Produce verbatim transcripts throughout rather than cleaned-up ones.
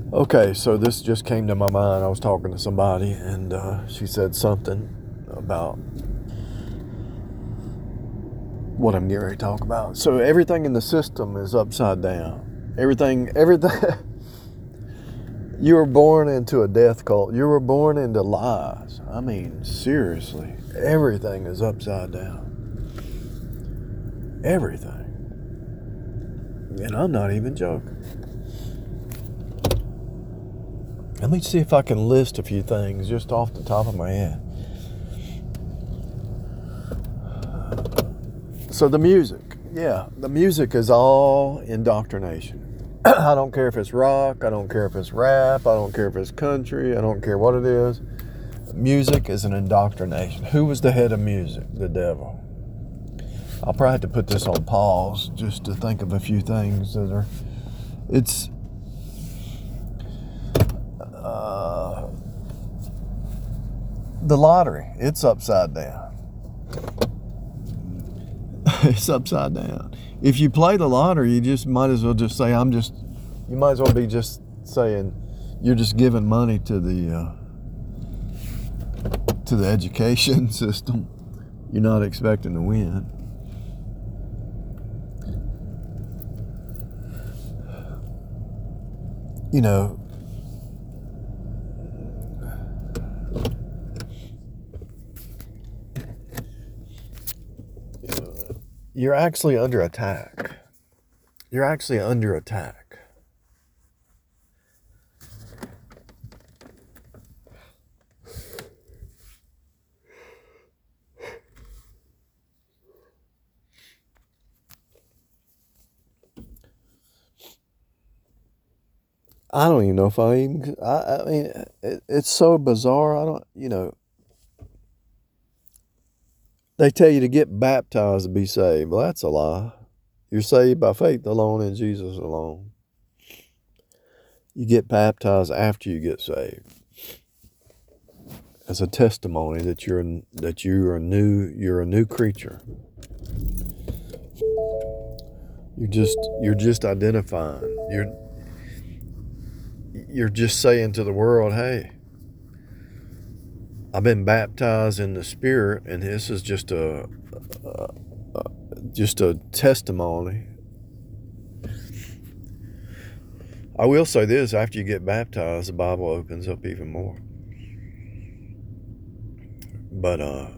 Okay, so this just came to my mind. I was talking to somebody, and uh, she said something about what I'm getting ready to talk about. So everything in the system is upside down. Everything, everything. You were born into a death cult. You were born into lies. I mean, seriously, everything is upside down. Everything. And I'm not even joking. Let me see if I can list a few things just off the top of my head. So the music, yeah, the music is all indoctrination. I don't care if it's rock, I don't care if it's rap, I don't care if it's country, I don't care what it is. Music is an indoctrination. Who was the head of music? The devil. I'll probably have to put this on pause just to think of a few things that are, it's, uh, the lottery, it's upside down. It's upside down. If you play the lottery, you just might as well just say, I'm just, you might as well be just saying, you're just giving money to the, uh, to the education system. You're not expecting to win. You know, you're actually under attack. You're actually under attack. I don't even know if I even, I, I mean, it, it's so bizarre. I don't, you know, they tell you to get baptized to be saved. Well, that's a lie. You're saved by faith alone in Jesus alone. You get baptized after you get saved, as a testimony that you're that you are new. You're a new creature. You're just you're just identifying. You're you're just saying to the world, hey, I've been baptized in the Spirit, and this is just a, a, a just a testimony. I will say this: after you get baptized, the Bible opens up even more. But uh,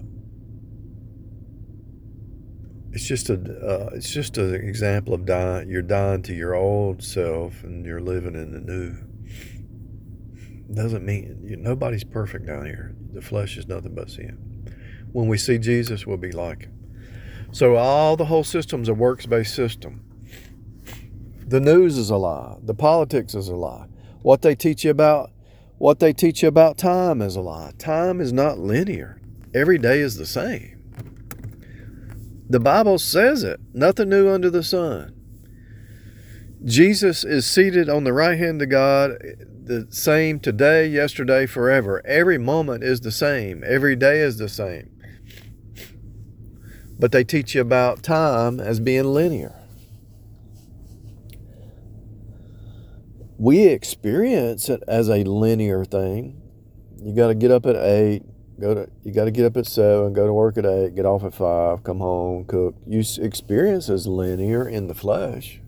it's just a uh, it's just an example of dying. You're dying to your old self, and you're living in the new. Doesn't mean you, nobody's perfect down here. The flesh is nothing but sin. When we see Jesus, we'll be like him. So all the whole system's a works-based system. The news is a lie. The politics is a lie. What they teach you about, what they teach you about time is a lie. Time is not linear. Every day is the same. The Bible says it. Nothing new under the sun. Jesus is seated on the right hand of God, the same today, yesterday, forever. Every moment is the same. Every day is the same. But they teach you about time as being linear. We experience it as a linear thing. You got to get up at eight, go to. You got to get up at seven, go to work at eight, get off at five, come home, cook. You experience as linear in the flesh.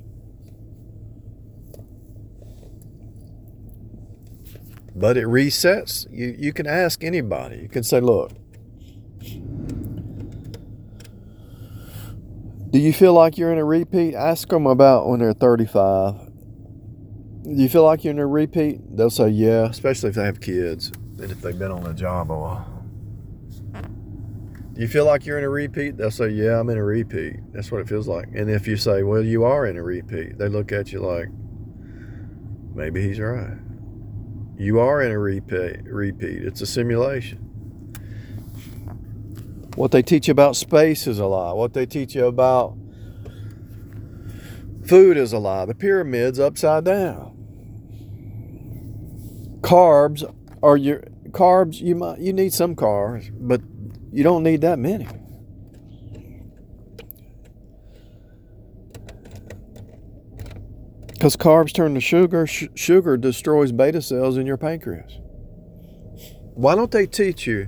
But it resets. You, you can ask anybody. You can say, look, do you feel like you're in a repeat? Ask them about when they're thirty-five. Do you feel like you're in a repeat? They'll say, yeah, especially if they have kids and if they've been on a job a while. Do you feel like you're in a repeat? They'll say, yeah, I'm in a repeat. That's what it feels like. And if you say, well, you are in a repeat, they look at you like, maybe he's right. You are in a repeat. Repeat. It's a simulation. What they teach you about space is a lie. What they teach you about food is a lie. The pyramid's upside down. Carbs are your carbs. You might you need some carbs, but you don't need that many. Because carbs turn to sugar. Sh- sugar destroys beta cells in your pancreas. Why don't they teach you?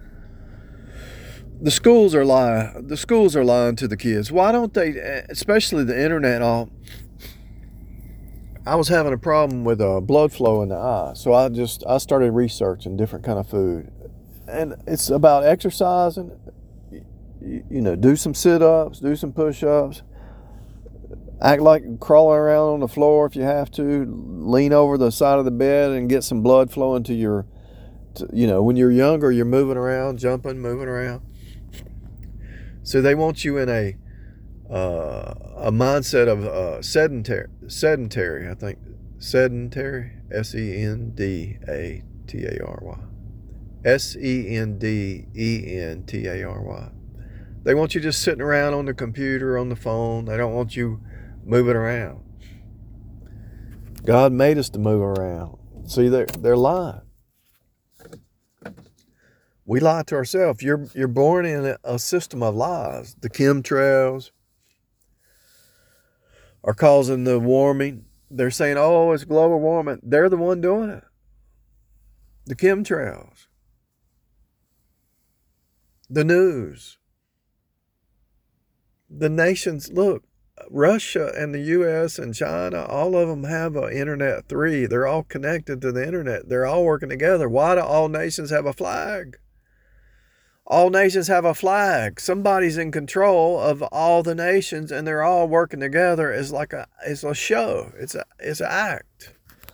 The schools are lying. The schools are lying to the kids. Why don't they, especially the internet? All. I was having a problem with uh, blood flow in the eye, so I just I started researching different kind of food, and it's about exercising. You, you know, do some sit-ups, do some push-ups, act like crawling around on the floor if you have to. Lean over the side of the bed and get some blood flowing to your. To, you know, when you're younger, you're moving around, jumping, moving around. So they want you in a uh, a mindset of uh, sedentary, sedentary. I think sedentary, S E N D A T A R Y, S E N D E N T A R Y. They want you just sitting around on the computer, on the phone. They don't want you moving around. God made us to move around. See, they're they're lying. We lie to ourselves. You're you're born in a system of lies. The chemtrails are causing the warming. They're saying, oh, it's global warming. They're the one doing it. The chemtrails. The news. The nations, look, Russia and the U S and China, all of them have an internet three. They're all connected to the internet. They're all working together. Why do all nations have a flag? All nations have a flag. Somebody's in control of all the nations, and they're all working together. It's like a, it's a show. It's a, it's an act.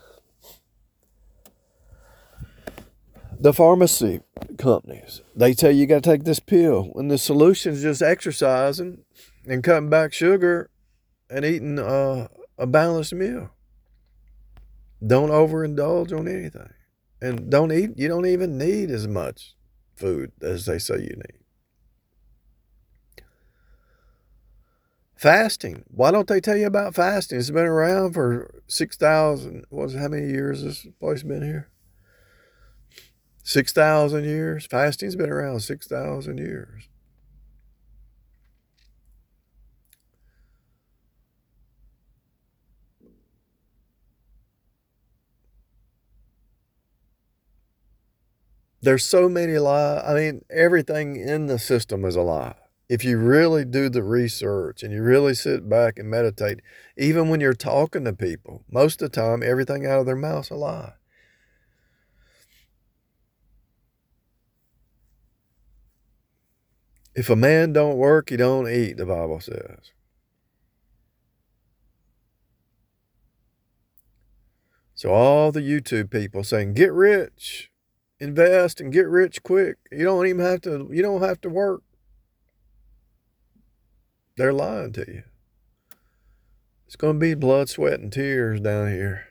The pharmacy companies, they tell you you got to take this pill, and the solution is just exercising and cutting back sugar and eating uh, a balanced meal. Don't overindulge on anything, and don't eat. You don't even need as much food as they say you need. Fasting. Why don't they tell you about fasting? It's been around for six thousand. What's how many years this place been here? six thousand years. Fasting's been around six thousand years. There's so many lies. I mean, everything in the system is a lie. If you really do the research and you really sit back and meditate, even when you're talking to people, most of the time, everything out of their mouth's a lie. If a man don't work, he don't eat, the Bible says. So all the YouTube people saying, get rich, invest and get rich quick. You don't even have to, you don't have to work. They're lying to you. It's going to be blood, sweat, and tears down here.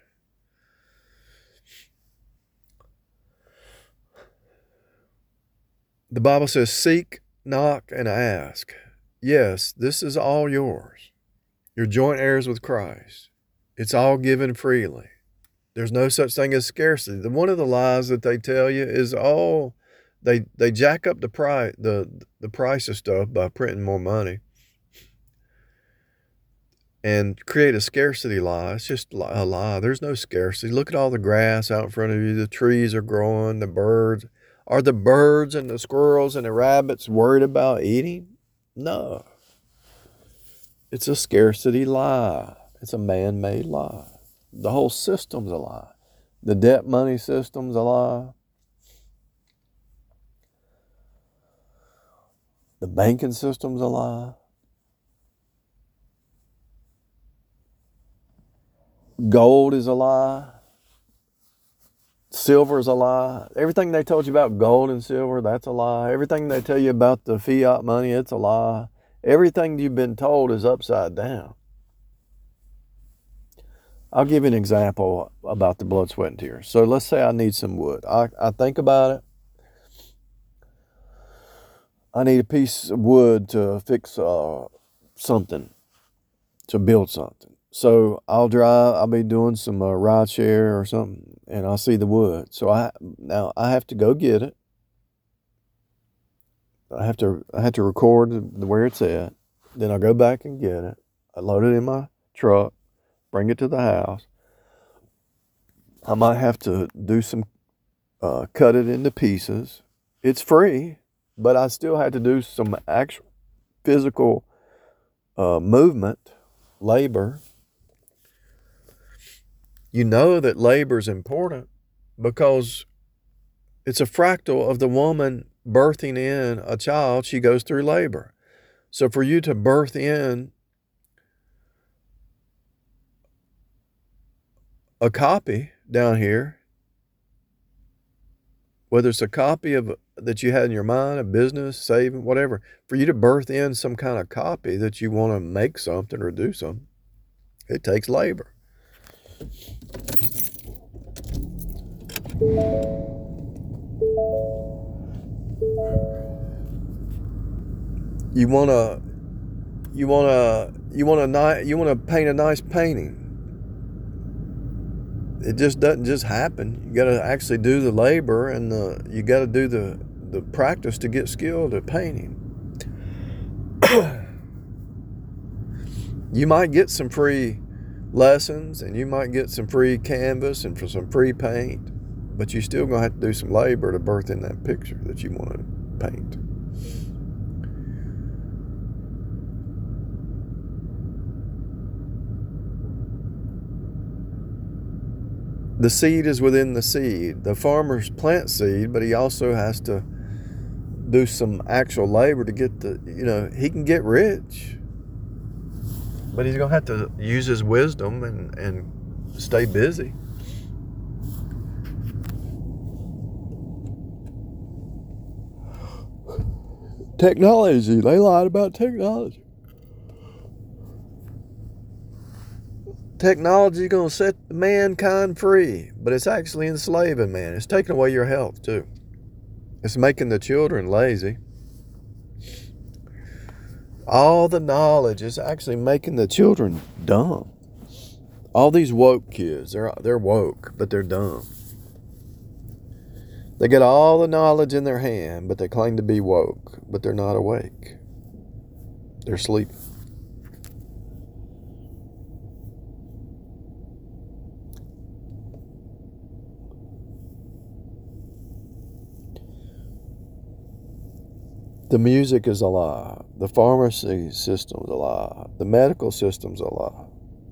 The Bible says, seek, knock, and ask. Yes, this is all yours. You're joint heirs with Christ. It's all given freely. There's no such thing as scarcity. The, one of the lies that they tell you is, oh, they they jack up the price the the price of stuff by printing more money and create a scarcity lie. It's just a lie. There's no scarcity. Look at all the grass out in front of you. The trees are growing. The birds. Are the birds and the squirrels and the rabbits worried about eating? No. It's a scarcity lie. It's a man-made lie. The whole system's a lie. The debt money system's a lie. The banking system's a lie. Gold is a lie. Silver is a lie. Everything they told you about gold and silver, that's a lie. Everything they tell you about the fiat money, it's a lie. Everything you've been told is upside down. I'll give you an example about the blood, sweat, and tears. So let's say I need some wood. I, I think about it. I need a piece of wood to fix uh, something, to build something. So I'll drive, I'll be doing some uh, ride share or something, and I'll see the wood. So I now I have to go get it. I have to I have to record where it's at. Then I'll go back and get it. I load it in my truck. bring it to the house. I might have to do some, uh, cut it into pieces. It's free, but I still had to do some actual physical uh, movement, labor. You know that labor is important because it's a fractal of the woman birthing in a child. She goes through labor. So for you to birth in a copy down here, whether it's a copy of that you had in your mind, a business, saving, whatever, for you to birth in some kind of copy that you want to make something or do something, it takes labor. You wanna, you wanna, you wanna, you wanna paint a nice painting. It just doesn't just happen. You got to actually do the labor, and the you got to do the the practice to get skilled at painting. You might get some free lessons, and you might get some free canvas and for some free paint, but you're still gonna have to do some labor to birth in that picture that you want to paint. The seed is within the seed. The farmer's plant seed, but he also has to do some actual labor to get the, you know, he can get rich, but he's going to have to use his wisdom and, and stay busy. Technology. They lied about technology. Technology is going to set mankind free, but it's actually enslaving man. It's taking away your health too. It's making the children lazy. All the knowledge is actually making the children dumb. All these woke kids, they're they're woke, but they're dumb. They get all the knowledge in their hand, but they claim to be woke, but they're not awake. They're sleeping. The music is a lie. The pharmacy system is a lie. The medical system is a lie.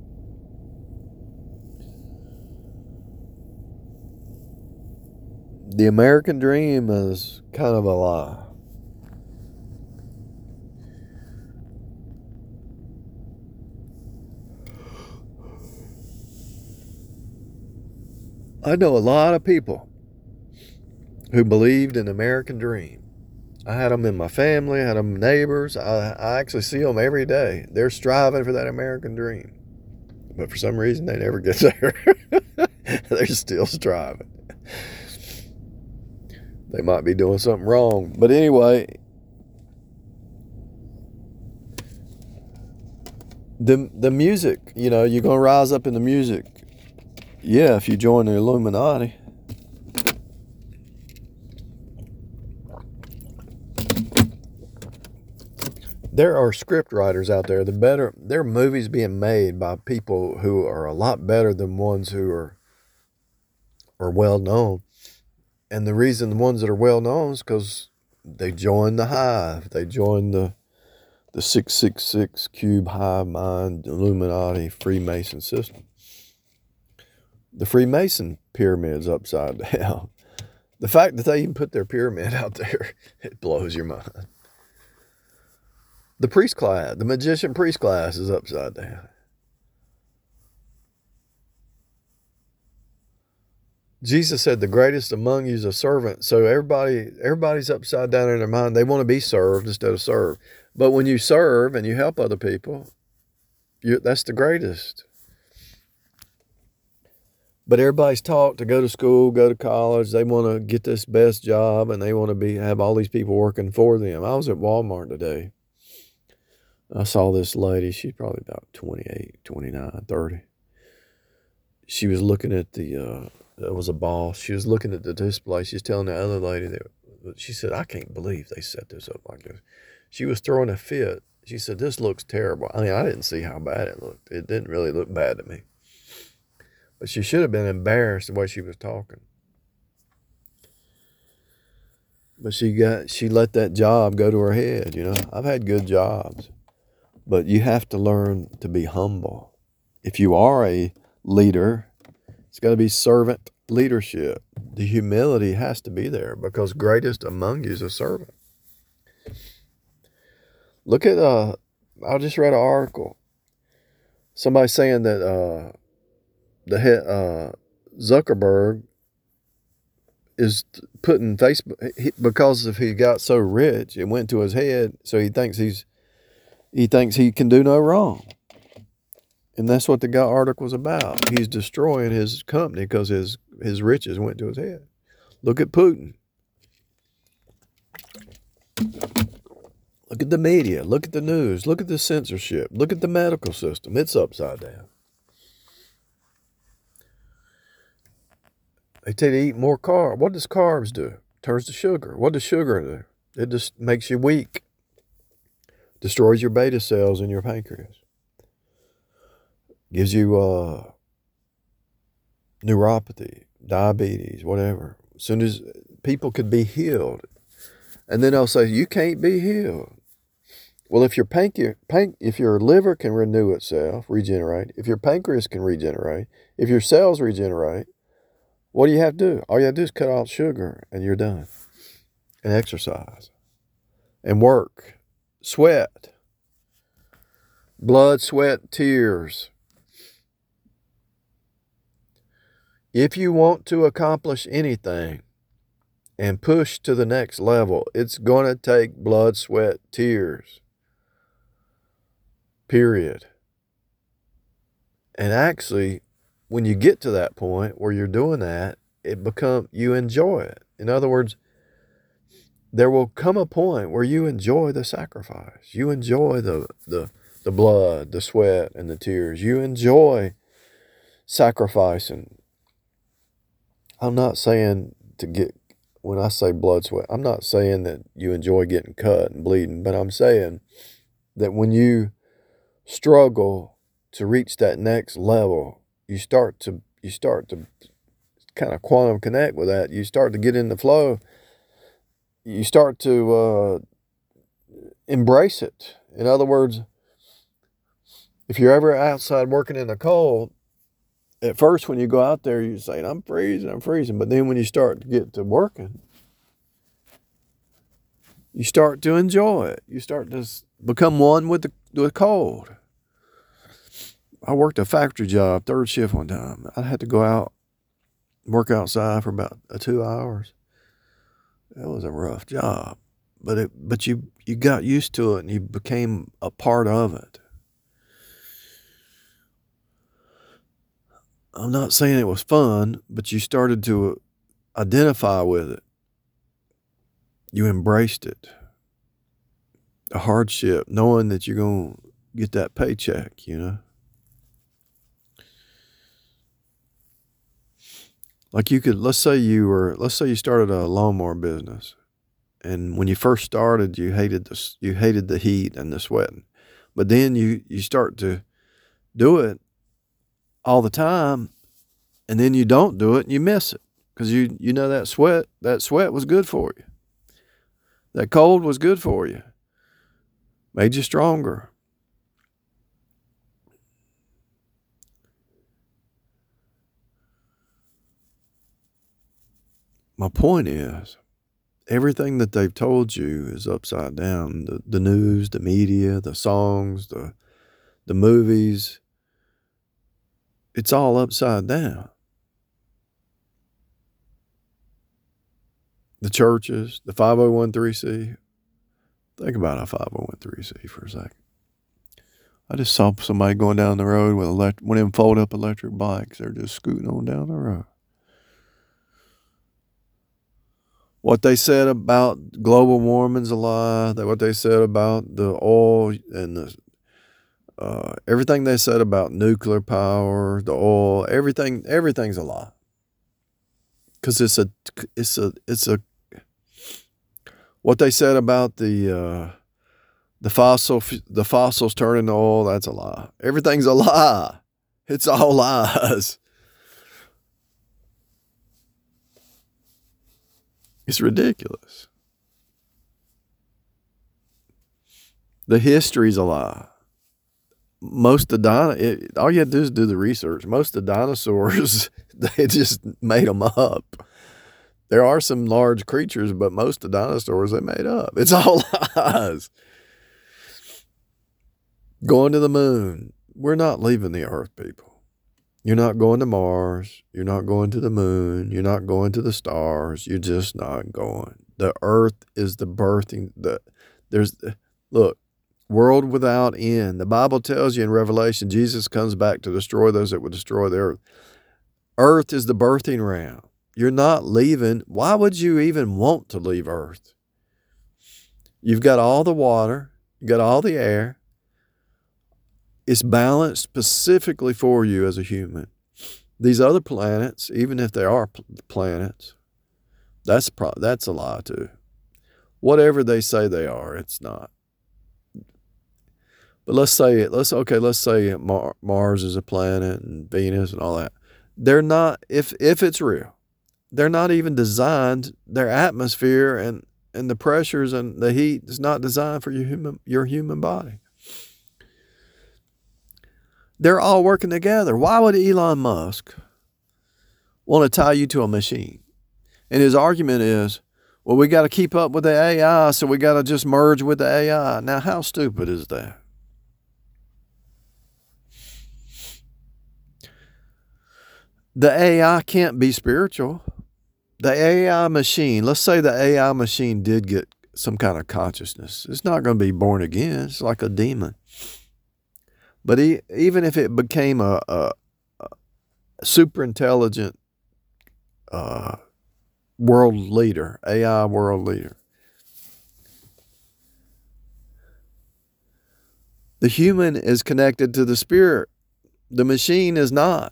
The American dream is kind of a lie. I know a lot of people who believed in the American dream. I had them in my family, I had them neighbors. I, I actually see them every day. They're striving for that American dream. But for some reason, they never get there. They're still striving. They might be doing something wrong. But anyway, the, the music, you know, you're going to rise up in the music. Yeah, if you join the Illuminati. There are script writers out there. The better, there are movies being made by people who are a lot better than ones who are are well known. And the reason the ones that are well known is because they join the hive. They join the the six six six cube hive mind Illuminati Freemason system. The Freemason pyramid's upside down. The fact that they even put their pyramid out there, it blows your mind. The priest class, the magician priest class is upside down. Jesus said the greatest among you is a servant. So everybody, everybody's upside down in their mind. They want to be served instead of served. But when you serve and you help other people, you, that's the greatest. But everybody's taught to go to school, go to college. They want to get this best job, and they want to be have all these people working for them. I was at Walmart today. I saw this lady. She's probably about twenty-eight, twenty-nine, thirty. She was looking at the, uh, there was a boss. She was looking at the display. She's telling the other lady that, she said, I can't believe they set this up like this. She was throwing a fit. She said, this looks terrible. I mean, I didn't see how bad it looked. It didn't really look bad to me. But she should have been embarrassed the way she was talking. But she got she let that job go to her head, you know. I've had good jobs. But you have to learn to be humble. If you are a leader, it's got to be servant leadership. The humility has to be there because greatest among you is a servant. Look at, uh, I just read an article. Somebody saying that uh, the head, uh, Zuckerberg is putting Facebook, he, because if he got so rich, it went to his head, so he thinks he's, he thinks he can do no wrong. And that's what the guy article was about. He's destroying his company because his, his riches went to his head. Look at Putin. Look at the media. Look at the news. Look at the censorship. Look at the medical system. It's upside down. They tell you to eat more carbs. What does carbs do? Turns to sugar. What does sugar do? It just makes you weak. Destroys your beta cells in your pancreas. Gives you uh, neuropathy, diabetes, whatever. As soon as people could be healed. And then they'll say, you can't be healed. Well, if your pancreas, panc- if your liver can renew itself, regenerate, if your pancreas can regenerate, if your cells regenerate, what do you have to do? All you have to do is cut out sugar and you're done. And exercise. And work. Sweat. Blood, sweat, tears. If you want to accomplish anything and push to the next level, it's going to take blood, sweat, tears. Period. And actually, when you get to that point where you're doing that, it become you enjoy it. In other words, there will come a point where you enjoy the sacrifice. You enjoy the the the blood, the sweat, and the tears. You enjoy sacrificing. I'm not saying to get, when I say blood, sweat, I'm not saying that you enjoy getting cut and bleeding, but I'm saying that when you struggle to reach that next level, you start to you start to kind of quantum connect with that. You start to get in the flow. You start to uh, embrace it. In other words, if you're ever outside working in the cold, at first when you go out there, you're saying, I'm freezing, I'm freezing. But then when you start to get to working, you start to enjoy it. You start to become one with the, with the cold. I worked a factory job, third shift one time. I had to go out, work outside for about uh, two hours. That was a rough job, but it, but you, you got used to it and you became a part of it. I'm not saying it was fun, but you started to identify with it. You embraced it. The hardship, knowing that you're going to get that paycheck, you know. Like you could, let's say you were, let's say you started a lawnmower business, and when you first started, you hated the, you hated the heat and the sweating, but then you, you start to do it all the time, and then you don't do it and you miss it because you, you know that sweat, that sweat was good for you. That cold was good for you. Made you stronger. My point is, everything that they've told you is upside down. The, the news, the media, the songs, the, the movies, it's all upside down. The churches, the five oh one c. Think about a five oh one c for a second. I just saw somebody going down the road with elect- one of them fold-up electric bikes. They're just scooting on down the road. What they said about global warming's a lie. What they said about the oil and the uh, everything they said about nuclear power, the oil, everything, everything's a lie. Because it's a, it's a, it's a. What they said about the uh, The fossil, the fossils turn into oil, that's a lie. Everything's a lie. It's all lies. It's ridiculous. The history's a lie. Most of the din- all you have to do is do the research. Most of the dinosaurs, they just made them up. There are some large creatures, but most of the dinosaurs they made up. It's all lies. Going to the moon. We're not leaving the earth, people. You're not going to Mars. You're not going to the moon. You're not going to the stars. You're just not going. The earth is the birthing. The there's look, world without end. The Bible tells you in Revelation, Jesus comes back to destroy those that would destroy the earth. Earth is the birthing ground. You're not leaving. Why would you even want to leave earth? You've got all the water. You've got all the air. It's balanced specifically for you as a human. These other planets, even if they are planets, that's pro- that's a lie too. Whatever they say they are, it's not. But let's say it. Let's okay. Let's say Mar- Mars is a planet and Venus and all that. They're not. If if it's real, they're not even designed. Their atmosphere and and the pressures and the heat is not designed for your human your human body. They're all working together. Why would Elon Musk want to tie you to a machine? And his argument is, well, we got to keep up with the A I, so we got to just merge with the A I. Now, how stupid is that? The A I can't be spiritual. The A I machine, let's say the A I machine did get some kind of consciousness. It's not going to be born again. It's like a demon. But he, even if it became a, a, a super intelligent uh, world leader, A I world leader, the human is connected to the spirit. The machine is not.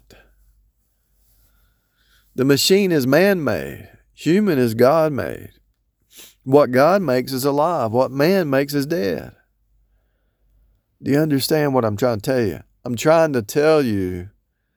The machine is man-made. Human is God-made. What God makes is alive. What man makes is dead. Do you understand what I'm trying to tell you? I'm trying to tell you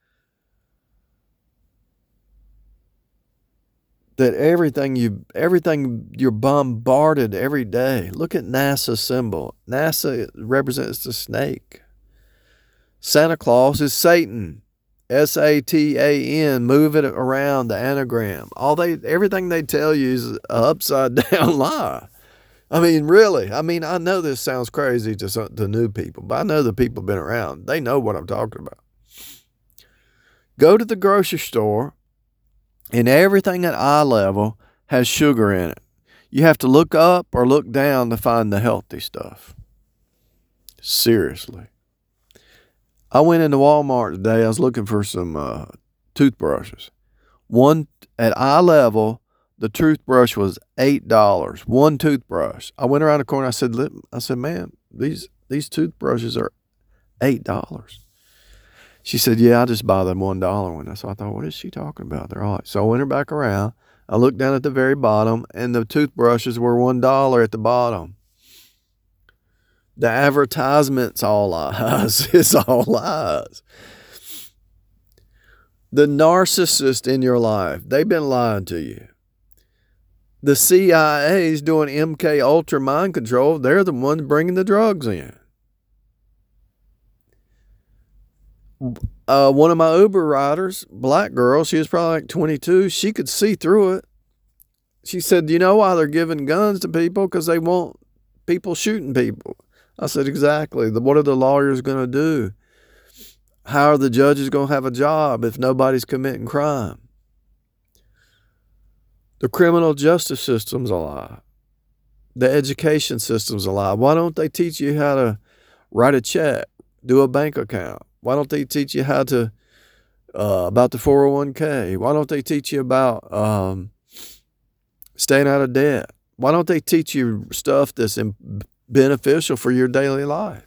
that everything you everything you're bombarded every day. Look at NASA's symbol. NASA represents the snake. Santa Claus is Satan. S A T A N, move it around, the anagram. All they everything they tell you is an upside down lie. I mean, really. I mean, I know this sounds crazy to some, to new people, but I know the people been around. They know what I'm talking about. Go to the grocery store, and everything at eye level has sugar in it. You have to look up or look down to find the healthy stuff. Seriously. I went into Walmart today. I was looking for some uh, toothbrushes. One at eye level, the toothbrush was eight dollars. One toothbrush. I went around the corner. I said, I said, man, these these toothbrushes are eight dollars. She said, yeah, I just buy them one dollar one. So I thought, what is she talking about? They're all right. So I went her back around. I looked down at the very bottom, and the toothbrushes were one dollar at the bottom. The advertisement's all lies. It's all lies. The narcissist in your life, they've been lying to you. The C I A's doing M K Ultra mind control. They're the ones bringing the drugs in. Uh, one of my Uber riders, black girl, she was probably like twenty-two. She could see through it. She said, do you know why they're giving guns to people? Because they want people shooting people. I said, exactly. What are the lawyers going to do? How are the judges going to have a job if nobody's committing crime? The criminal justice system's a lie. The education system's a lie. Why don't they teach you how to write a check, do a bank account? Why don't they teach you how to, uh, about the four oh one k? Why don't they teach you about um, staying out of debt? Why don't they teach you stuff that's in, beneficial for your daily life?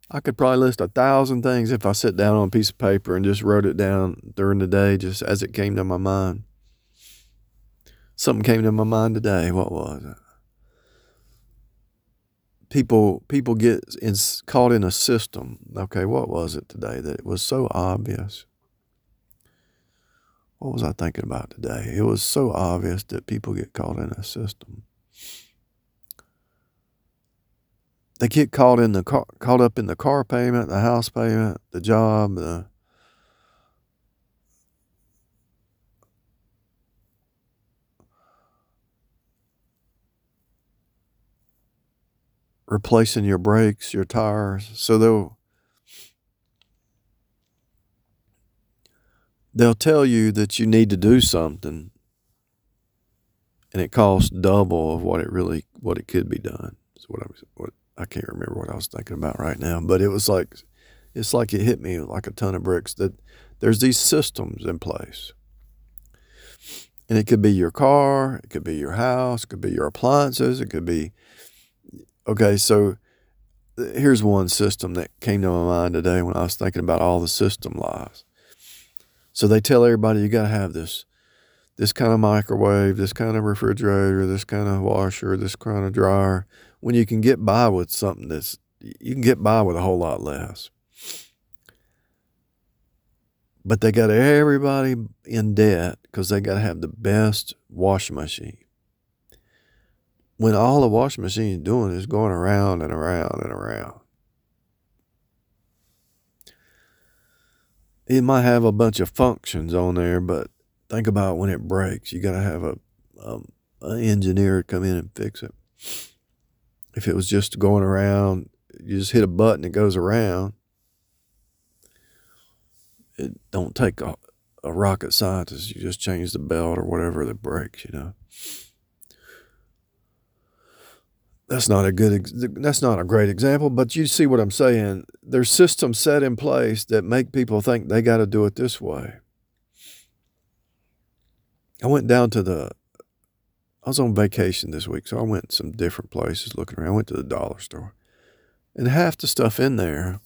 I could probably list a thousand things if I sit down on a piece of paper and just wrote it down during the day just as it came to my mind. Something came to my mind today. What was it? People people get in, caught in a system. Okay, what was it today that it was so obvious? What was I thinking about today? It was so obvious that people get caught in a system. They get caught in the car, caught up in the car payment, the house payment, the job, the replacing your brakes, your tires. So they'll they'll tell you that you need to do something, and it costs double of what it really what it could be done. Is what I was. What I can't remember what I was thinking about right now, but it was like it's like it hit me like a ton of bricks that there's these systems in place. And it could be your car, it could be your house, it could be your appliances, it could be, okay, so here's one system that came to my mind today when I was thinking about all the system lies. So they tell everybody you got to have this, this kind of microwave, this kind of refrigerator, this kind of washer, this kind of dryer, when you can get by with something that's, you can get by with a whole lot less. But they got everybody in debt because they got to have the best washing machine. When all the washing machine is doing is going around and around and around. It might have a bunch of functions on there, but think about when it breaks. You got to have a um, an engineer come in and fix it. If it was just going around, you just hit a button, it goes around. It don't take a, a rocket scientist. You just change the belt or whatever that breaks, you know. That's not a good, that's not a great example, but you see what I'm saying. There's systems set in place that make people think they got to do it this way. I went down to the, I was on vacation this week, so I went to some different places looking around. I went to the dollar store. And half the stuff in there,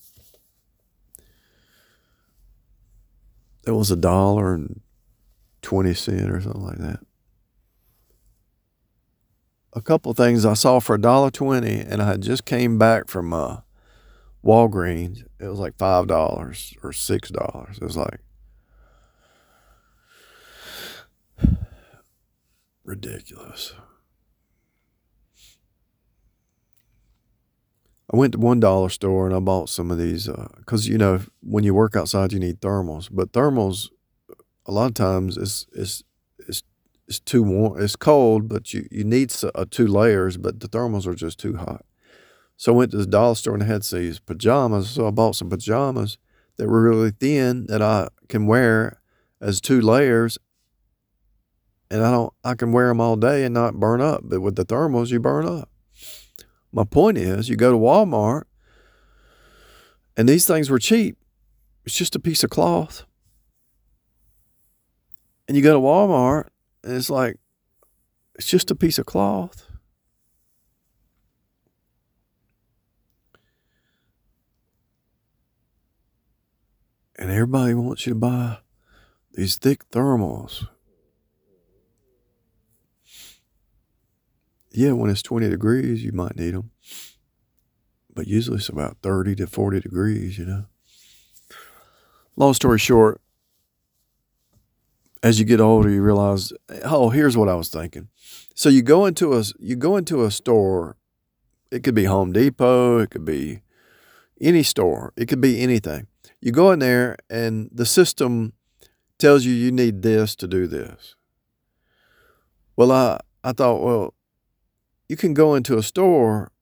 it was a dollar and twenty cents or something like that. A couple things I saw for a dollar twenty, and I had just came back from uh, Walgreens. It was like five dollars or six dollars. It was like ridiculous. I went to one dollar store and I bought some of these because, uh, you know, when you work outside, you need thermals. But thermals, a lot of times, it's, it's, it's, it's too warm. It's cold, but you, you need uh, two layers, but the thermals are just too hot. So I went to the dollar store and they had these pajamas. So I bought some pajamas that were really thin that I can wear as two layers. And I don't, I can wear them all day and not burn up. But with the thermals, you burn up. My point is, you go to Walmart, and these things were cheap. It's just a piece of cloth. And you go to Walmart, and it's like, it's just a piece of cloth. And everybody wants you to buy these thick thermals. Yeah, when it's twenty degrees, you might need them. But usually it's about thirty to forty degrees, you know. Long story short, as you get older, you realize, oh, here's what I was thinking. So you go into a, you go into a store. It could be Home Depot. It could be any store. It could be anything. You go in there and the system tells you you need this to do this. Well, I, I thought, well, you can go into a store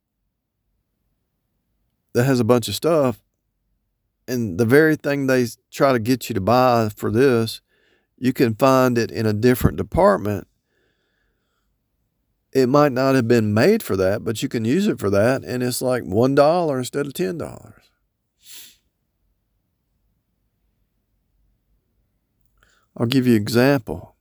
that has a bunch of stuff, and the very thing they try to get you to buy for this, you can find it in a different department. It might not have been made for that, but you can use it for that, and it's like one dollar instead of ten dollars. I'll give you an example.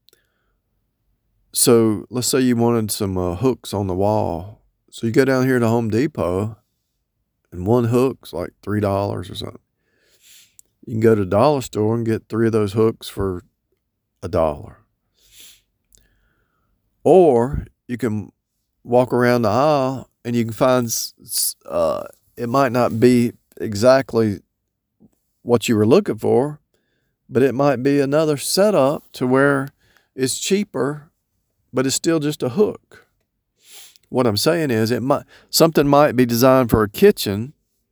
So let's say you wanted some uh, hooks on the wall. So you go down here to Home Depot, and one hook's like three dollars or something. You can go to the dollar store and get three of those hooks for a dollar. Or you can walk around the aisle and you can find, uh, it might not be exactly what you were looking for, but it might be another setup to where it's cheaper, but it's still just a hook. What I'm saying is, it might something might be designed for a kitchen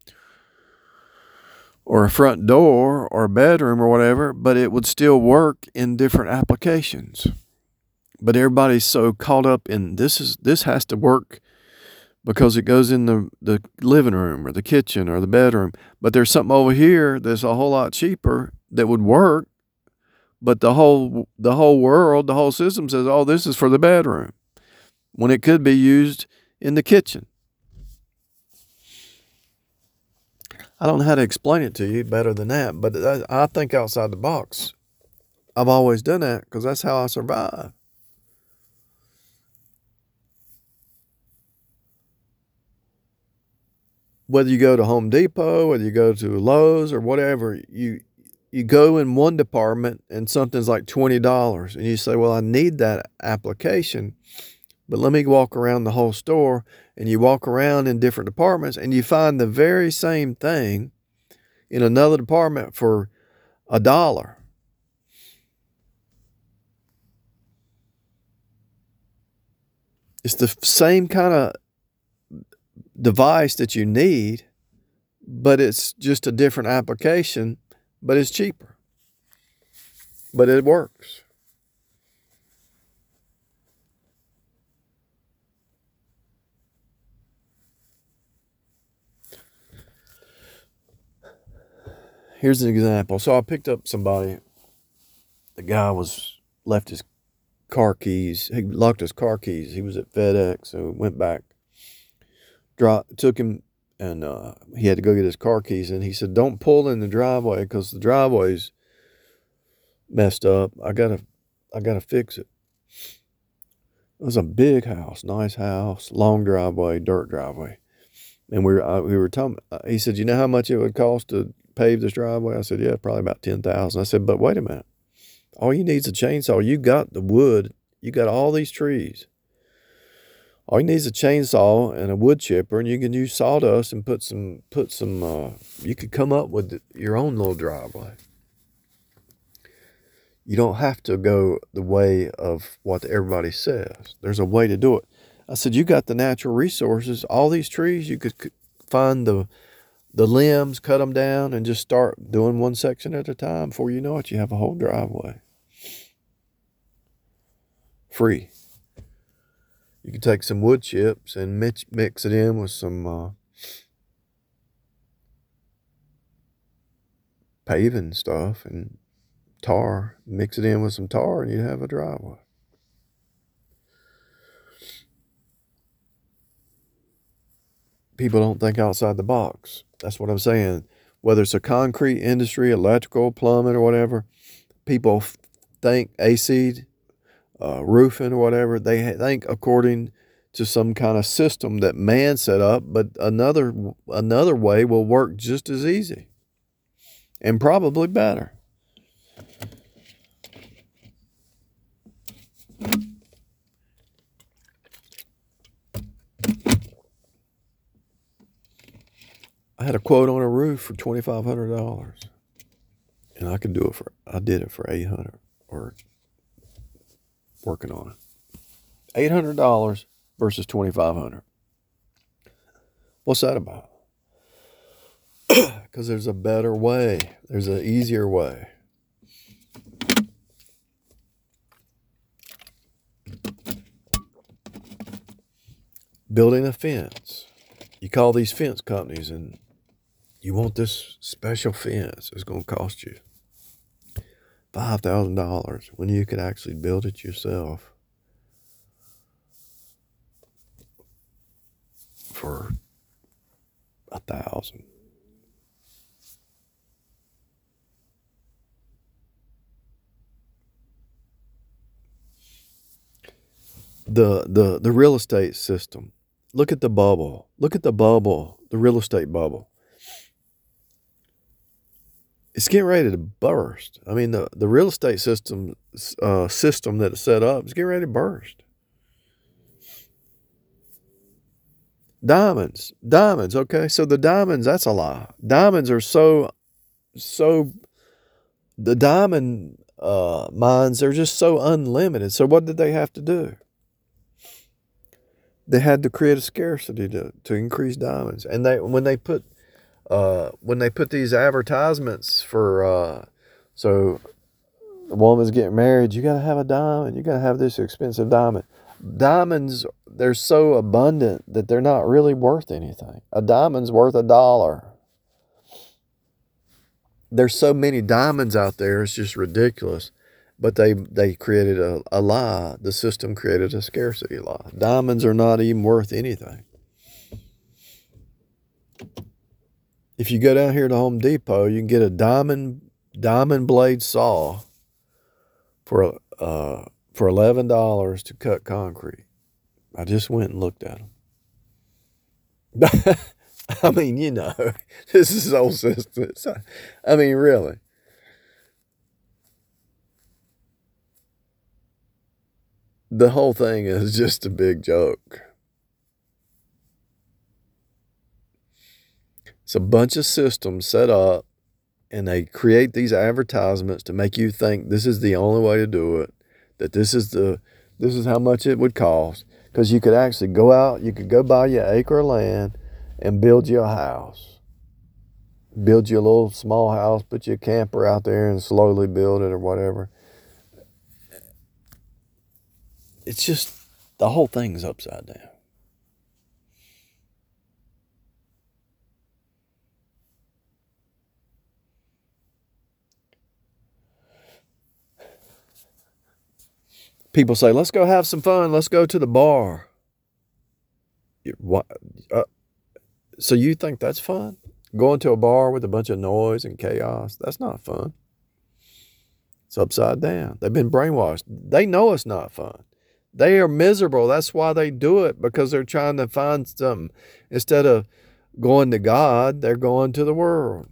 or a front door or a bedroom or whatever, but it would still work in different applications. But everybody's so caught up in this is this has to work because it goes in the, the living room or the kitchen or the bedroom. But there's something over here that's a whole lot cheaper that would work, but the whole the whole world, the whole system says, oh, this is for the bedroom, when it could be used in the kitchen. I don't know how to explain it to you better than that, but I think outside the box. I've always done that because that's how I survive. Whether you go to Home Depot, whether you go to Lowe's or whatever, you you go in one department and something's like twenty dollars. And you say, well, I need that application, but let me walk around the whole store. And you walk around in different departments and you find the very same thing in another department for a dollar. It's the same kind of device that you need, but it's just a different application, but it's cheaper. But it works. Here's an example. So I picked up somebody. The guy was left his car keys. He locked his car keys. He was at FedEx, so went back. Dropped, took him, and uh, he had to go get his car keys. And he said, "Don't pull in the driveway because the driveway's messed up. I gotta, I gotta fix it." It was a big house, nice house, long driveway, dirt driveway. And we were, uh, we were talking. Uh, he said, "You know how much it would cost to pave this driveway?" I said, "Yeah, probably about ten thousand." I said, "But wait a minute. All you need is a chainsaw. You got the wood. You got all these trees. All you need is a chainsaw and a wood chipper, and you can use sawdust and put some put some. Uh, you could come up with your own little driveway. You don't have to go the way of what everybody says. There's a way to do it." I said, "You got the natural resources. All these trees, you could find the the limbs, cut them down, and just start doing one section at a time. Before you know it, you have a whole driveway. Free. You can take some wood chips and mix, mix it in with some uh, paving stuff and tar. Mix it in with some tar, and you have a driveway." People don't think outside the box. That's what I'm saying. Whether it's a concrete industry, electrical, plumbing, or whatever, people think A C, uh, roofing, or whatever, they think according to some kind of system that man set up, but another another way will work just as easy and probably better. I had a quote on a roof for twenty-five hundred dollars, and I could do it for, I did it for eight hundred dollars, or working on it. eight hundred dollars versus twenty-five hundred dollars. What's that about? Because there's a better way. There's an easier way. Building a fence. You call these fence companies and you want this special fence. It's going to cost you five thousand dollars when you could actually build it yourself for a thousand dollars. The, the, the real estate system Look at the bubble. Look at the bubble, the real estate bubble. It's getting ready to burst. I mean, the, the real estate system uh, system that it's set up is getting ready to burst. Diamonds, diamonds. Okay, so the diamonds, that's a lie. Diamonds are so, so. The diamond uh, mines are just so unlimited. So what did they have to do? They had to create a scarcity to to increase diamonds, and they when they put uh, when they put these advertisements for uh, so a woman's getting married, you got to have a diamond, you got to have this expensive diamond. Diamonds, they're so abundant that they're not really worth anything. A diamond's worth a dollar. There's so many diamonds out there, it's just ridiculous. But they they created a, a lie. The system created a scarcity law. Diamonds are not even worth anything. If you go down here to Home Depot, you can get a diamond diamond blade saw for uh for eleven dollars to cut concrete. I just went and looked at them. I mean, you know, this is old system. I mean, really. The whole thing is just a big joke. It's a bunch of systems set up, and they create these advertisements to make you think this is the only way to do it, that this is the this is how much it would cost. Because you could actually go out, you could go buy you an acre of land and build you a house. Build you a little small house, put you a camper out there and slowly build it or whatever. It's just, the whole thing's upside down. People say, let's go have some fun. Let's go to the bar. What? Uh, so you think that's fun? Going to a bar with a bunch of noise and chaos? That's not fun. It's upside down. They've been brainwashed. They know it's not fun. They are miserable. That's why they do it, because they're trying to find something. Instead of going to God, they're going to the world.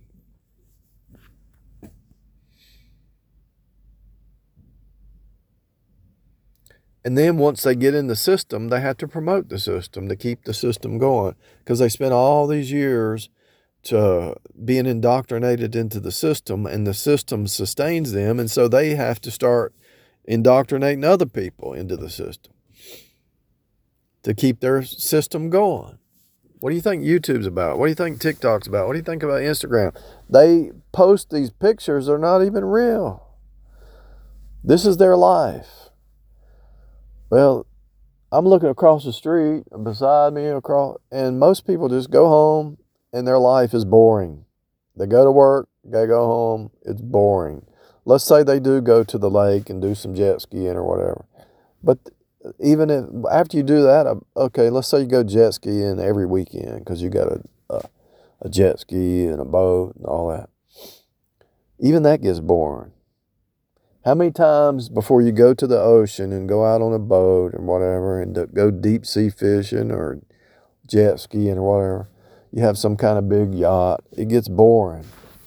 And then once they get in the system, they have to promote the system to keep the system going, because they spent all these years to being indoctrinated into the system, and the system sustains them, and so they have to start indoctrinating other people into the system to keep their system going. What do you think YouTube's about? What do you think TikTok's about? What do you think about Instagram? They post these pictures, they're not even real. This is their life. Well, I'm looking across the street beside me across, and most people just go home and their life is boring. They go to work, they go home, it's boring. Let's say they do go to the lake and do some jet skiing or whatever. But even if, after you do that, okay, let's say you go jet skiing every weekend because you got a, a, a jet ski and a boat and all that. Even that gets boring. How many times before you go to the ocean and go out on a boat or whatever and go deep sea fishing or jet skiing or whatever, you have some kind of big yacht, it gets boring.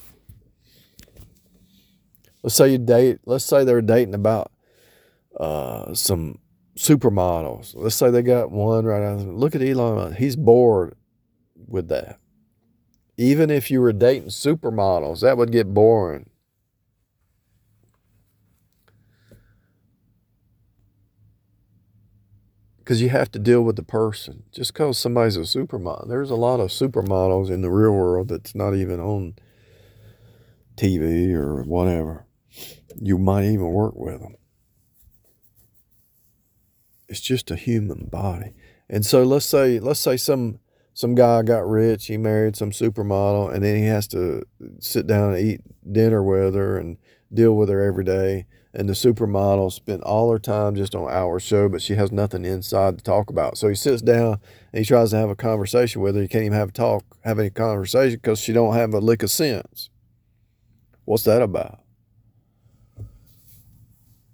Let's say you date, let's say they're dating about uh, some supermodels. Let's say they got one right out. Look at Elon Musk. He's bored with that. Even if you were dating supermodels, that would get boring. Because you have to deal with the person. Just because somebody's a supermodel. There's a lot of supermodels in the real world that's not even on T V or whatever. You might even work with them. It's just a human body. And so let's say let's say some some guy got rich, he married some supermodel, and then he has to sit down and eat dinner with her and deal with her every day. And the supermodel spent all her time just on our show, but she has nothing inside to talk about. So he sits down and he tries to have a conversation with her. He can't even have a talk, have any conversation because she don't have a lick of sense. What's that about?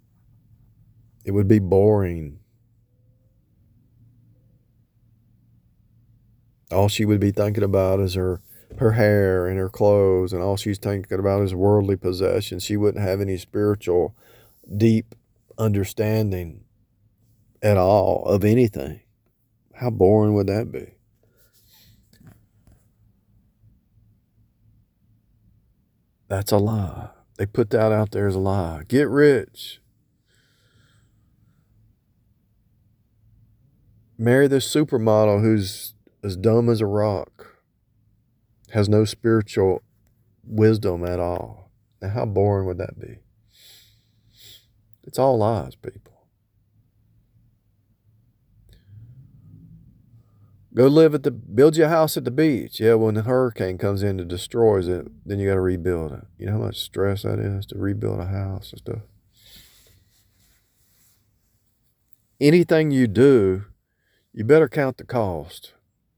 It would be boring. All she would be thinking about is her her hair and her clothes, and all she's thinking about is worldly possessions. She wouldn't have any spiritual, deep understanding at all of anything. How boring would that be? That's a lie. They put that out there as a lie. Get rich. Marry this supermodel who's as dumb as a rock, has no spiritual wisdom at all. Now, how boring would that be? It's all lies, people. Go live at the, build you a house at the beach. Yeah, when the hurricane comes in and destroys it, then you got to rebuild it. You know how much stress that is to rebuild a house and stuff? Anything you do, you better count the cost.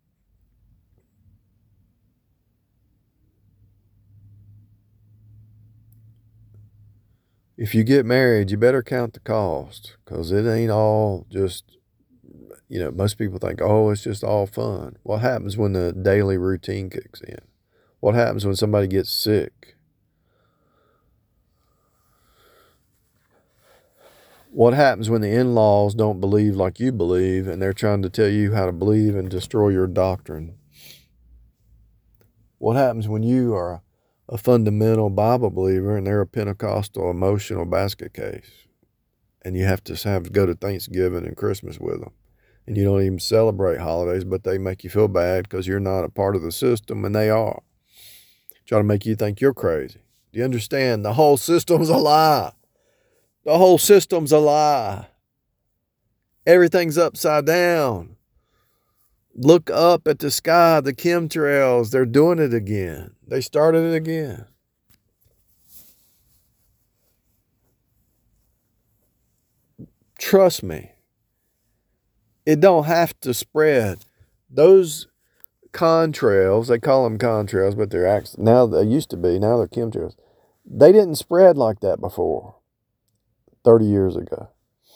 If you get married, you better count the cost, because it ain't all just, you know, most people think, oh, it's just all fun. What happens when the daily routine kicks in? What happens when somebody gets sick? What happens when the in-laws don't believe like you believe, and they're trying to tell you how to believe and destroy your doctrine? What happens when you are a fundamental Bible believer and they're a Pentecostal emotional basket case, and you have to have to go to Thanksgiving and Christmas with them, and you don't even celebrate holidays, but they make you feel bad because you're not a part of the system, and they are. Try to make you think you're crazy. Do you understand? The whole system's a lie. The whole system's a lie. Everything's upside down. Look up at the sky, the chemtrails, they're doing it again. They started it again. Trust me, it don't have to spread. Those contrails, they call them contrails, but they're actually, now they used to be, now they're chemtrails. They didn't spread like that before, thirty years ago.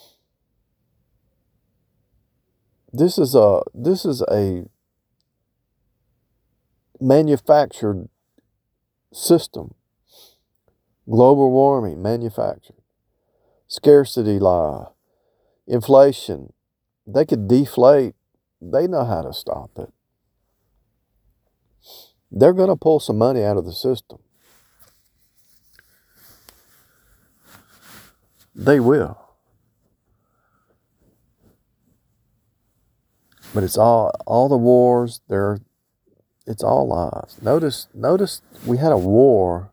This is a this is a manufactured system. Global warming, manufactured. Scarcity lie. Inflation. They could deflate. They know how to stop it. They're going to pull some money out of the system. They will. But it's all all the wars, they're it's all lies. Notice notice we had a war.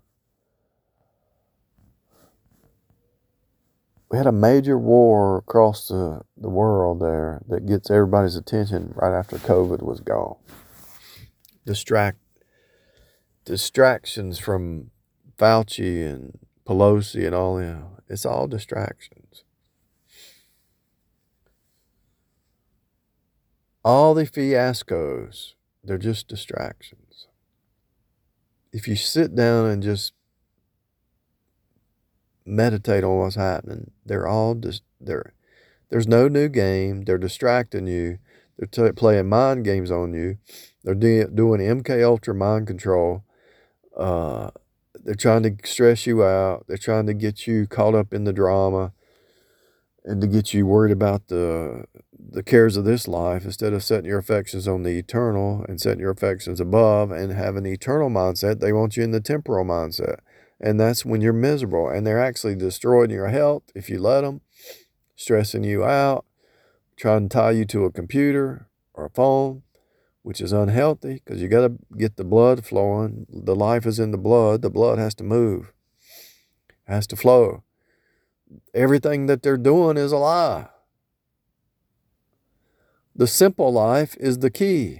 We had a major war across the, the world there that gets everybody's attention right after COVID was gone. Distract distractions from Fauci and Pelosi and all them. It's all distractions. All the fiascos, they're just distractions. If you sit down and just meditate on what's happening, they're all just, they're, there's no new game. They're distracting you. They're t- playing mind games on you. They're de- doing M K Ultra mind control. Uh, they're trying to stress you out. They're trying to get you caught up in the drama and to get you worried about the the cares of this life instead of setting your affections on the eternal and setting your affections above and having an eternal mindset. They want you in the temporal mindset. And that's when you're miserable. And they're actually destroying your health if you let them, stressing you out, trying to tie you to a computer or a phone, which is unhealthy because you got to get the blood flowing. The life is in the blood. The blood has to move, has to flow. Everything that they're doing is a lie. The simple life is the key.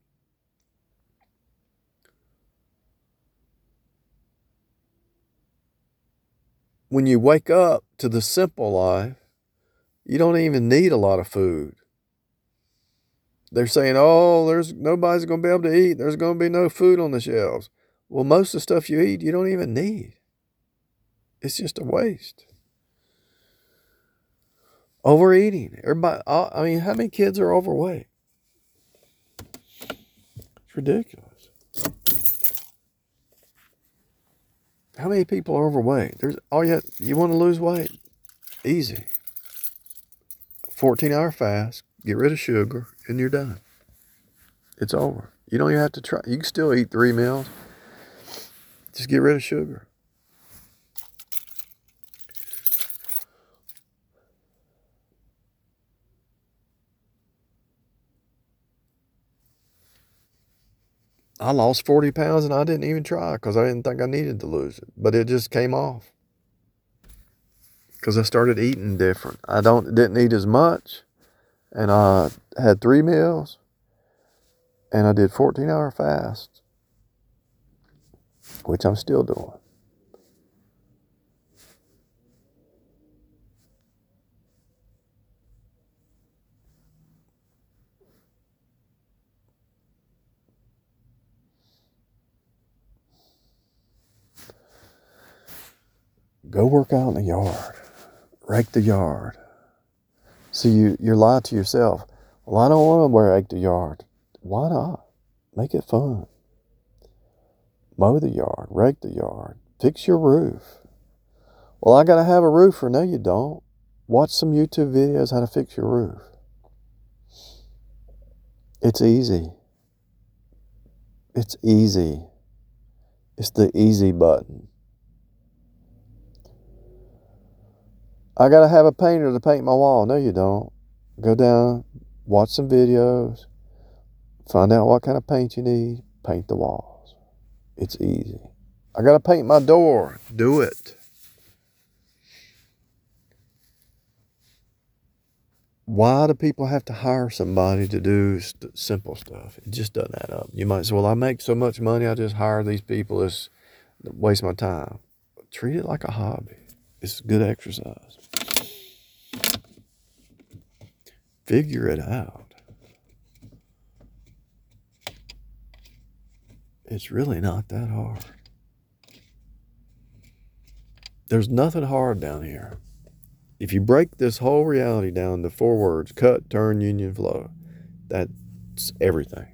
When you wake up to the simple life, you don't even need a lot of food. They're saying, oh, there's nobody's going to be able to eat. There's going to be no food on the shelves. Well, most of the stuff you eat, you don't even need. It's just a waste. Overeating. Everybody, I mean, how many kids are overweight? It's ridiculous. How many people are overweight? There's all you have, you want to lose weight? Easy. fourteen hour fast, get rid of sugar, and you're done. It's over. You don't even have to try. You can still eat three meals. Just get rid of sugar. I lost forty pounds and I didn't even try because I didn't think I needed to lose it. But it just came off. Because I started eating different. I don't didn't eat as much. And I had three meals. And I did fourteen hour fast. Which I'm still doing. Go work out in the yard. Rake the yard. See, you, you're lying to yourself. Well, I don't want to rake the yard. Why not? Make it fun. Mow the yard. Rake the yard. Fix your roof. Well, I got to have a roofer. No, you don't. Watch some YouTube videos how to fix your roof. It's easy. It's easy. It's the easy button. I got to have a painter to paint my wall. No, you don't. Go down, watch some videos, find out what kind of paint you need, paint the walls. It's easy. I got to paint my door. Do it. Why do people have to hire somebody to do st- simple stuff? It just doesn't add up. You might say, well, I make so much money, I just hire these people. It's waste my time. Treat it like a hobby. It's good exercise. Figure it out. It's really not that hard. There's nothing hard down here. If you break this whole reality down to four words, cut, turn, union, flow, that's everything.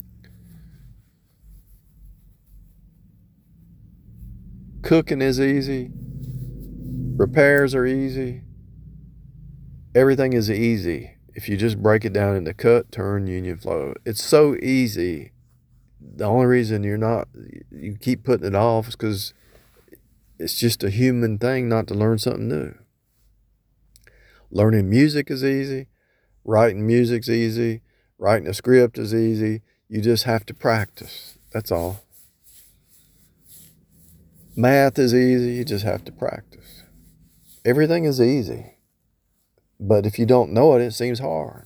Cooking is easy. Repairs are easy. Everything is easy if you just break it down into cut, turn, union, flow. It's so easy. The only reason you're not, you keep putting it off is because it's just a human thing not to learn something new. Learning music is easy. Writing music's easy. Writing a script is easy. You just have to practice. That's all. Math is easy. You just have to practice. Everything is easy. But if you don't know it, it seems hard.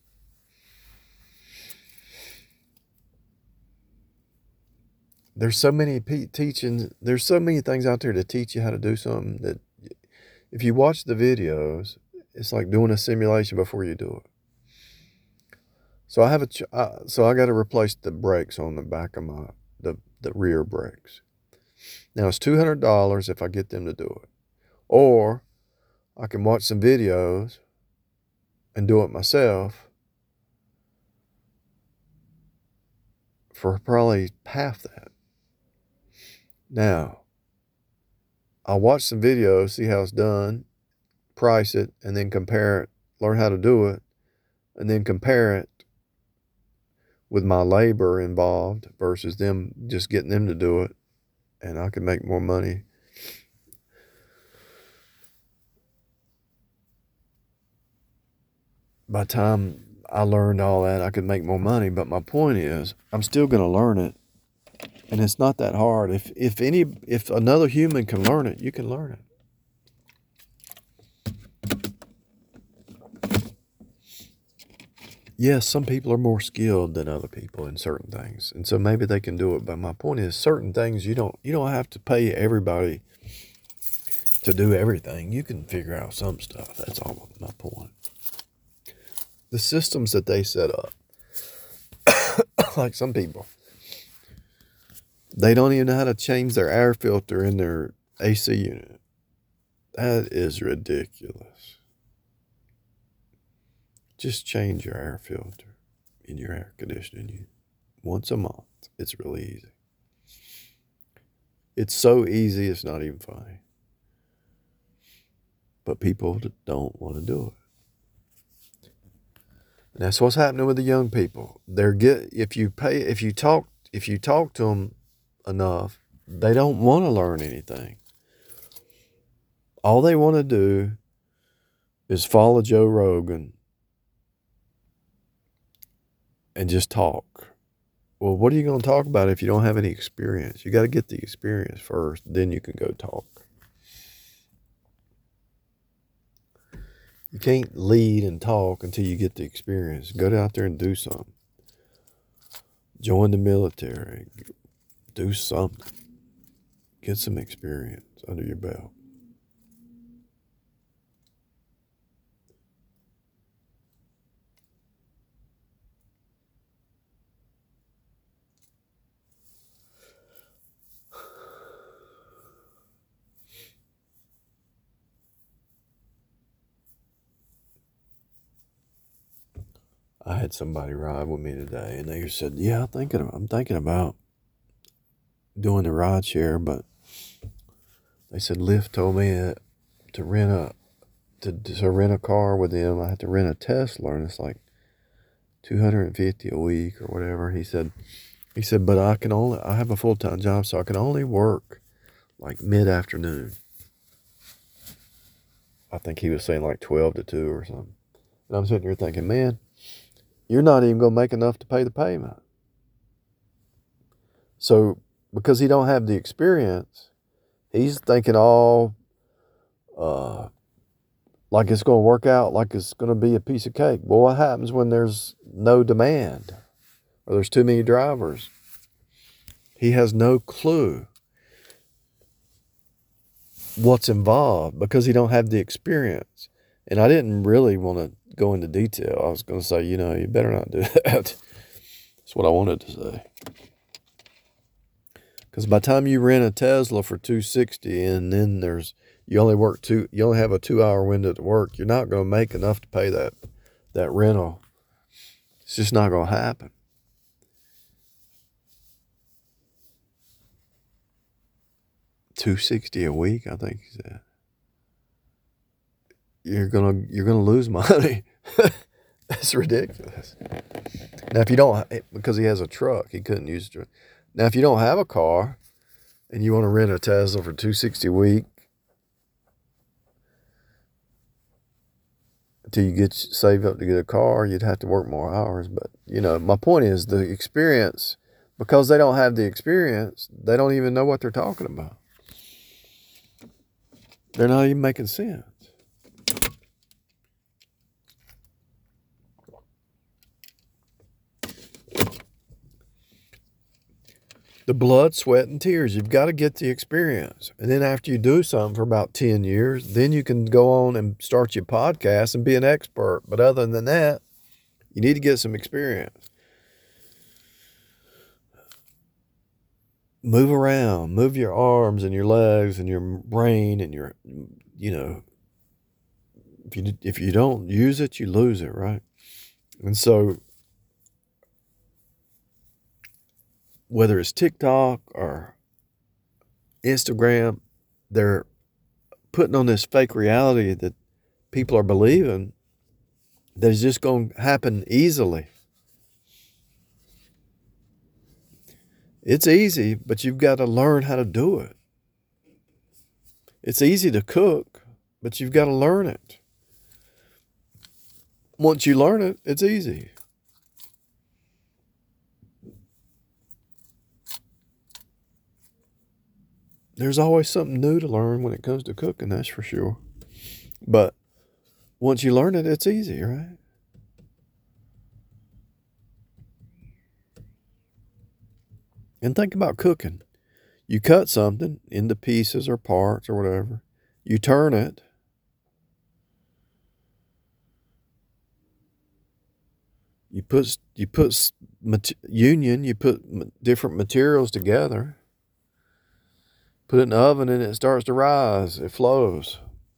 There's so many pe- teachings. There's so many things out there to teach you how to do something that if you watch the videos, it's like doing a simulation before you do it. So I have a, ch- uh, so I got to replace the brakes on the back of my, the, the rear brakes. Now it's two hundred dollars if I get them to do it. Or I can watch some videos and do it myself for probably half that. Now, I'll watch some videos, see how it's done, price it, and then compare it, learn how to do it, and then compare it with my labor involved versus them just getting them to do it, and I can make more money. By the time I learned all that, I could make more money. But my point is, I'm still going to learn it, and it's not that hard. If if any if another human can learn it, you can learn it. Yes, some people are more skilled than other people in certain things, and so maybe they can do it. But my point is, certain things you don't you don't have to pay everybody to do everything. You can figure out some stuff. That's all my point. The systems that they set up, like some people, they don't even know how to change their air filter in their A C unit. That is ridiculous. Just change your air filter in your air conditioning unit. once a month. It's really easy. It's so easy, it's not even funny. But people don't want to do it. And that's what's happening with the young people. They're get if you pay if you talk if you talk to them enough, they don't want to learn anything. All they want to do is follow Joe Rogan and just talk. Well, what are you going to talk about if you don't have any experience? You got to get the experience first, then you can go talk. You can't lead and talk until you get the experience. Go out there and do something. Join the military. Do something. Get some experience under your belt. I had somebody ride with me today, and they said, "Yeah, I'm thinking, I'm thinking about doing the ride share," but they said Lyft told me to rent a to, to rent a car with them. I had to rent a Tesla, and it's like two hundred fifty a week or whatever. He said, he said, but I can only I have a full time job, so I can only work like mid afternoon. I think he was saying like twelve to two or something. And I'm sitting here thinking, man, you're not even going to make enough to pay the payment. So because he don't have the experience, he's thinking all uh, like it's going to work out, like it's going to be a piece of cake. Well, what happens when there's no demand or there's too many drivers? He has no clue what's involved because he don't have the experience. And I didn't really want to go into detail. I was going to say, you know, you better not do that. That's what I wanted to say. Because by the time you rent a Tesla for two hundred sixty dollars and then there's you only work two, you only have a two-hour window to work, you're not going to make enough to pay that that rental. It's just not going to happen. two hundred sixty dollars a week, I think he said. You're gonna you're gonna lose money. That's ridiculous. Now, if you don't, because he has a truck, he couldn't use a truck. Now, if you don't have a car and you want to rent a Tesla for two hundred sixty dollars a week until you get save up to get a car, you'd have to work more hours. But you know, my point is the experience. Because they don't have the experience, they don't even know what they're talking about. They're not even making sense. The blood, sweat, and tears. You've got to get the experience. And then after you do something for about ten years, then you can go on and start your podcast and be an expert. But other than that, you need to get some experience. Move around. Move your arms and your legs and your brain and your, you know, if you, if you don't use it, you lose it, right? And so whether it's TikTok or Instagram, they're putting on this fake reality that people are believing that is just going to happen easily. It's easy, but you've got to learn how to do it. It's easy to cook, but you've got to learn it. Once you learn it, it's easy. There's always something new to learn when it comes to cooking, that's for sure. But once you learn it, it's easy, right? And think about cooking. You cut something into pieces or parts or whatever. You turn it. You put you put union. You put different materials together. Put it in the oven and it starts to rise. It flows.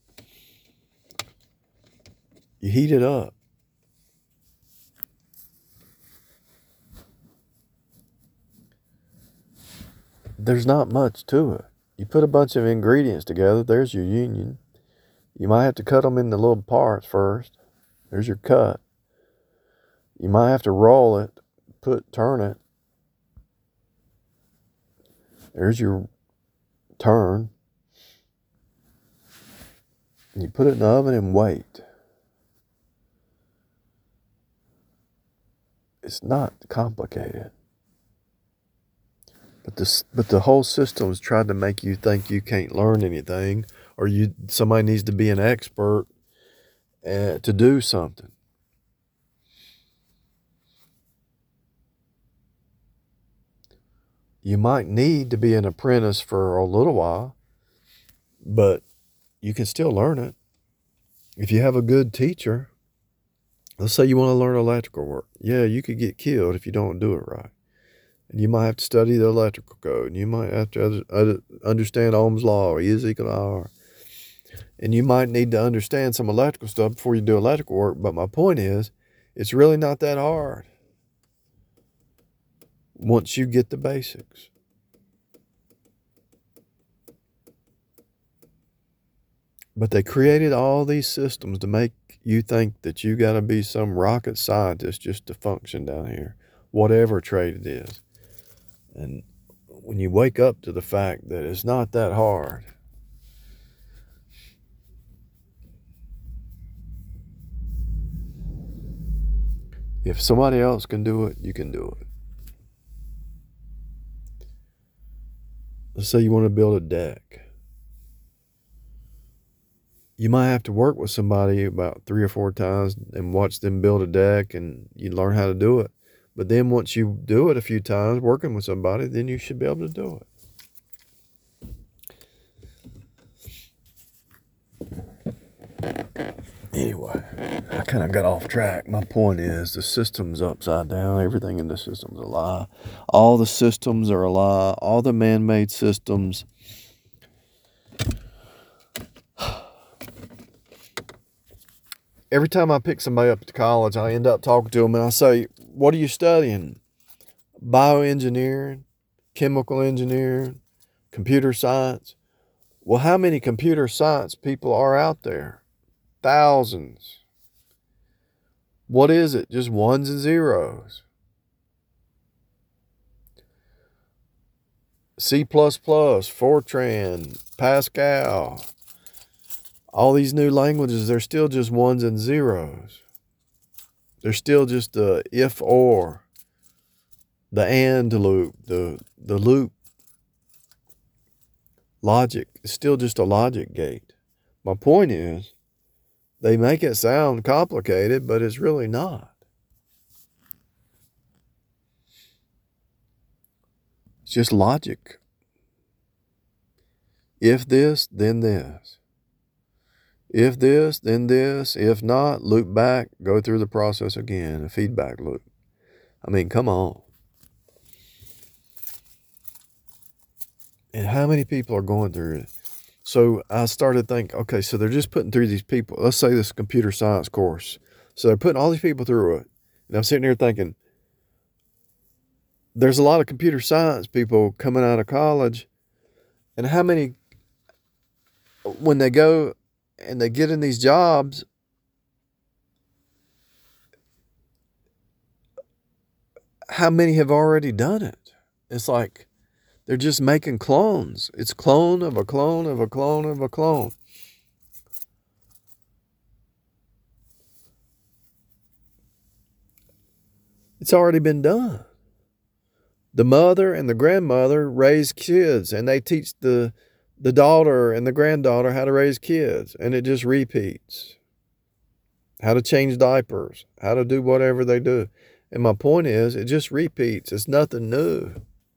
You heat it up. there's not much to it. You put a bunch of ingredients together, there's your union. You might have to cut them into little parts first. There's your cut. You might have to roll it, put, turn it. There's your turn. You put it in the oven and wait. It's not complicated. But this, but the whole system's tried to make you think you can't learn anything, or you somebody needs to be an expert uh, to do something. You might need to be an apprentice for a little while, but you can still learn it. If you have a good teacher, let's say you want to learn electrical work. Yeah, you could get killed if you don't do it right. And you might have to study the electrical code. And you might have to understand Ohm's law or E is equal to R. And you might need to understand some electrical stuff before you do electrical work. But my point is, it's really not that hard once you get the basics. But they created all these systems to make you think that you got to be some rocket scientist just to function down here, whatever trade it is. And when you wake up to the fact that it's not that hard, if somebody else can do it, you can do it. Let's say you want to build a deck. You might have to work with somebody about three or four times and watch them build a deck, and you learn how to do it. But then once you do it a few times working with somebody, then you should be able to do it. Anyway, I kind of got off track. My point is the system's upside down. Everything in the system's a lie. All the systems are a lie. All the man-made systems. Every time I pick somebody up at college, I end up talking to them and I say, what are you studying? Bioengineering, chemical engineering, computer science. Well, how many computer science people are out there? Thousands. What is it? Just ones and zeros. C plus plus, Fortran, Pascal. All these new languages, they're still just ones and zeros. They're still just the if or, the and loop, the, the loop. Logic is still just a logic gate. My point is, they make it sound complicated, but it's really not. It's just logic. If this, then this. If this, then this. If not, loop back, go through the process again, a feedback loop. I mean, come on. And how many people are going through it? So I started thinking, okay, so they're just putting through these people. Let's say this computer science course. So they're putting all these people through it. And I'm sitting here thinking, there's a lot of computer science people coming out of college. And how many, when they go and they get in these jobs, how many have already done it? It's like they're just making clones. It's clone of a clone of a clone of a clone. It's already been done. The mother and the grandmother raise kids, and they teach the the daughter and the granddaughter how to raise kids, and it just repeats. How to change diapers, how to do whatever they do. And my point is, it just repeats. It's nothing new.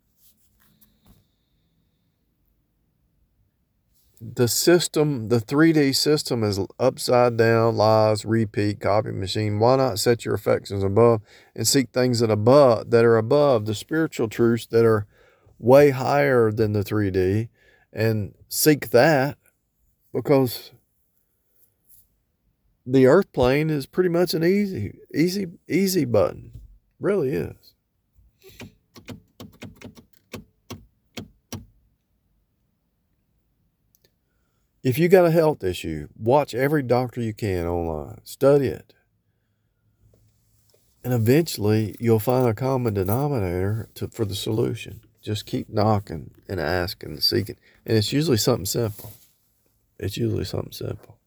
The system, the three D system is upside down, lies, repeat, copy machine. Why not set your affections above and seek things that above that are above the spiritual truths that are way higher than the three D, and seek that, because the earth plane is pretty much an easy, easy, easy button. Really is. If you got a health issue, watch every doctor you can online. Study it. And eventually, you'll find a common denominator to, for the solution. Just keep knocking and asking and seeking. And it's usually something simple. It's usually something simple.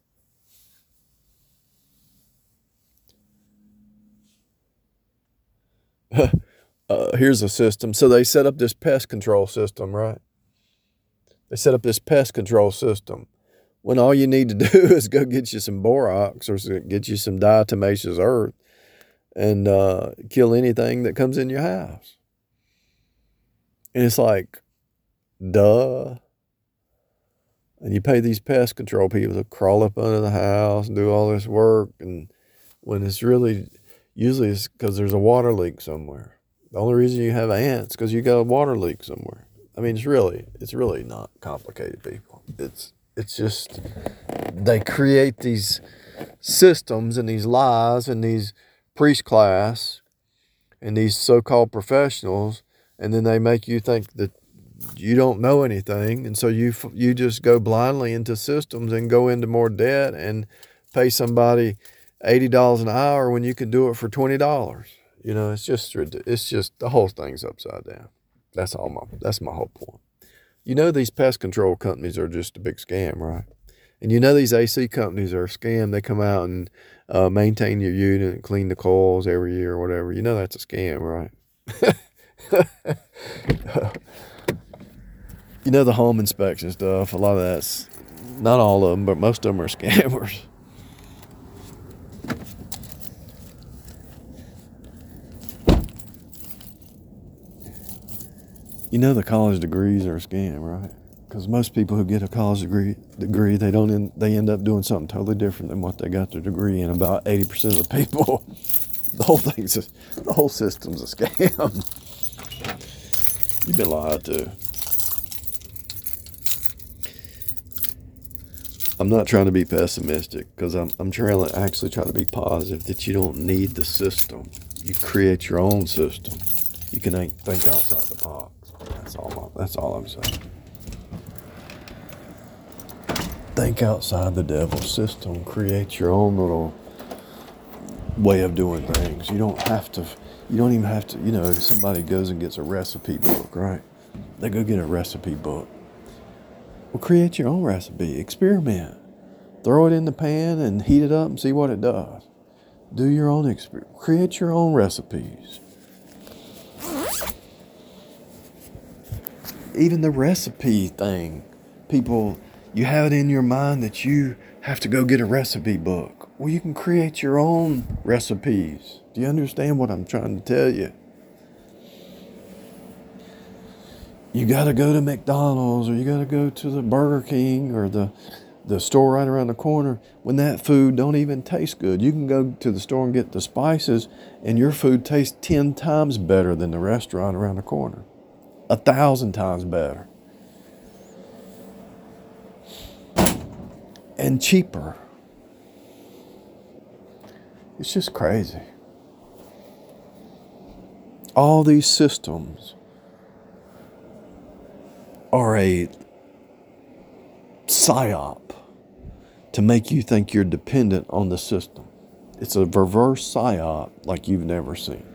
uh, here's a system. So they set up this pest control system, right? They set up this pest control system when all you need to do is go get you some borax or get you some diatomaceous earth and uh, kill anything that comes in your house. And it's like, duh. And you pay these pest control people to crawl up under the house and do all this work. And when it's really, usually it's because there's a water leak somewhere. The only reason you have ants is because you got a water leak somewhere. I mean, it's really, it's really not complicated, people. It's, it's just, they create these systems and these lies and these priest class and these so-called professionals, and then they make you think that you don't know anything, and so you you just go blindly into systems and go into more debt and pay somebody eighty dollars an hour when you can do it for twenty dollars. You know, it's just it's just the whole thing's upside down. That's all my that's my whole point. You know, these pest control companies are just a big scam, right? And you know these A C companies are a scam. They come out and uh, maintain your unit and clean the coils every year or whatever. You know that's a scam, right? You know the home inspection stuff, a lot of that's, not all of them, but most of them are scammers. You know the college degrees are a scam, right? Because most people who get a college degree, degree they don't end, they end up doing something totally different than what they got their degree in. About eighty percent of the people, the whole thing's a, the whole system's a scam. You've been lied to. I'm not trying to be pessimistic because I'm I'm trying to actually try to be positive that you don't need the system. You create your own system. You can think outside the box. That's all. I'm, that's all I'm saying. Think outside the devil's system. Create your own little way of doing things. You don't have to. You don't even have to. You know, if somebody goes and gets a recipe book, right? They go get a recipe book. Well, create your own recipe. Experiment. Throw it in the pan and heat it up and see what it does. Do your own experiment. Create your own recipes. Even the recipe thing, people, you have it in your mind that you have to go get a recipe book. Well, you can create your own recipes. Do you understand what I'm trying to tell you? You got to go to McDonald's or you got to go to the Burger King or the the store right around the corner when that food don't even taste good. You can go to the store and get the spices and your food tastes ten times better than the restaurant around the corner. A thousand times better. And cheaper. It's just crazy. All these systems are a psyop to make you think you're dependent on the system. It's a reverse psyop like you've never seen.